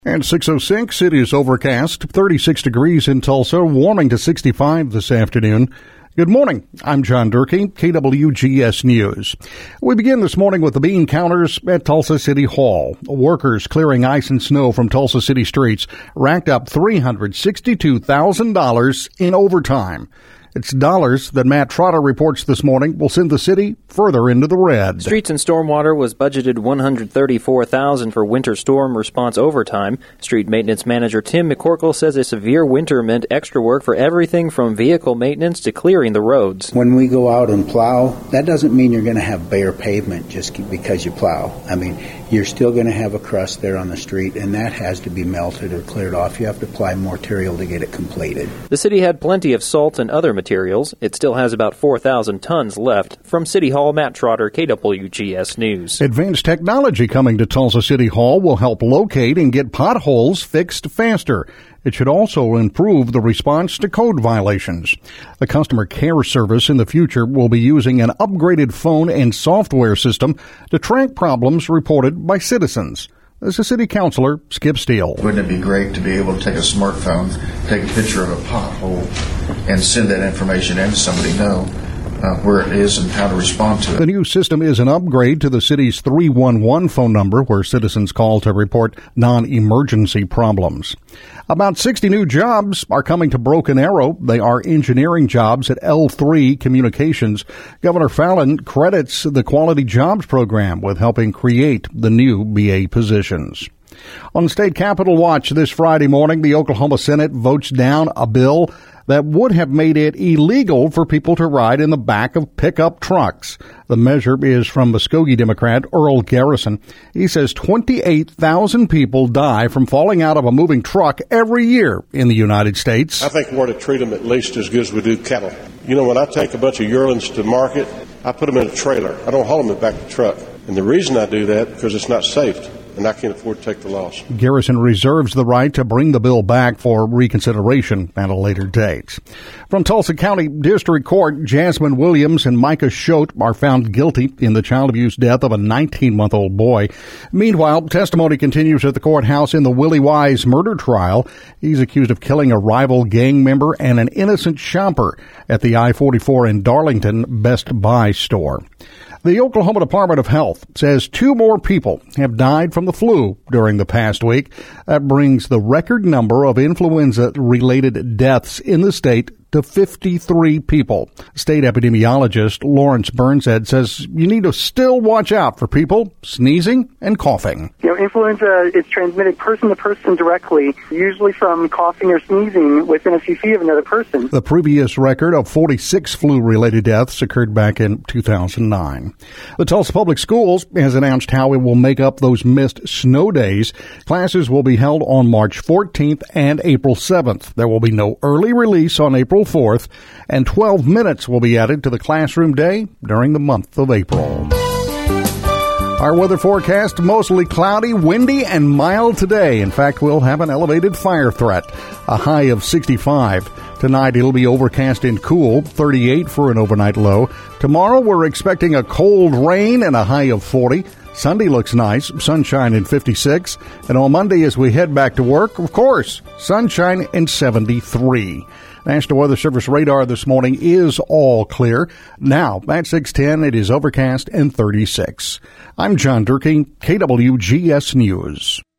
And 6:06, it is overcast, 36 degrees in Tulsa, warming to 65 this afternoon. Good morning. I'm John Durkee, KWGS News. We begin this morning with the bean counters at Tulsa City Hall. Workers clearing ice and snow from Tulsa City streets racked up $362,000 in overtime. It's dollars that Matt Trotter reports this morning will send the city further into the red. Streets and stormwater was budgeted $134,000 for winter storm response overtime. Street maintenance manager Tim McCorkle says a severe winter meant extra work for everything from vehicle maintenance to clearing the roads. When we go out and plow, that doesn't mean you're going to have bare pavement just because you plow. I mean, you're still going to have a crust there on the street, and that has to be melted or cleared off. You have to apply more material to get it completed. The city had plenty of salt and other materials. It still has about 4,000 tons left. From City Hall, Matt Trotter, KWGS News. Advanced technology coming to Tulsa City Hall will help locate and get potholes fixed faster. It should also improve the response to code violations. The customer care service in the future will be using an upgraded phone and software system to track problems reported by citizens. This is City Councilor Skip Steele. Wouldn't it be great to be able to take a smartphone, take a picture of a pothole, and send that information in to somebody know where it is and how to respond to it. The new system is an upgrade to the city's 311 phone number where citizens call to report non-emergency problems. About 60 new jobs are coming to Broken Arrow. They are engineering jobs at L3 Communications. Governor Fallin credits the Quality Jobs Program with helping create the new BA positions. On State Capitol Watch this Friday morning, the Oklahoma Senate votes down a bill that would have made it illegal for people to ride in the back of pickup trucks. The measure is from Muskogee Democrat Earl Garrison. He says 28,000 people die from falling out of a moving truck every year in the United States. I think we ought to treat them at least as good as we do cattle. You know, when I take a bunch of yearlings to market, I put them in a trailer. I don't haul them in the back of the truck. And the reason I do that, because it's not safe. And I can't afford to take the loss. Garrison reserves the right to bring the bill back for reconsideration at a later date. From Tulsa County District Court, Jasmine Williams and Micah Schote are found guilty in the child abuse death of a 19-month-old boy. Meanwhile, testimony continues at the courthouse in the Willie Wise murder trial. He's accused of killing a rival gang member and an innocent shopper at the I-44 in Darlington Best Buy store. The Oklahoma Department of Health says 2 more people have died from the flu during the past week. That brings the record number of influenza-related deaths in the state to 53 people. State epidemiologist Lawrence Burnshead says you need to still watch out for people sneezing and coughing. You know, influenza is transmitted person to person directly, usually from coughing or sneezing within a few feet of another person. The previous record of 46 flu-related deaths occurred back in 2009. The Tulsa Public Schools has announced how it will make up those missed snow days. Classes will be held on March 14th and April 7th. There will be no early release on April 4th, and 12 minutes will be added to the classroom day during the month of April. Our weather forecast, mostly cloudy, windy, and mild today. In fact, we'll have an elevated fire threat, a high of 65. Tonight, it'll be overcast and cool, 38 for an overnight low. Tomorrow, we're expecting a cold rain and a high of 40. Sunday looks nice, sunshine in 56. And on Monday, as we head back to work, of course, sunshine in 73. National Weather Service radar this morning is all clear. Now, at 6:10, it is overcast and 36. I'm John Durkee, KWGS News.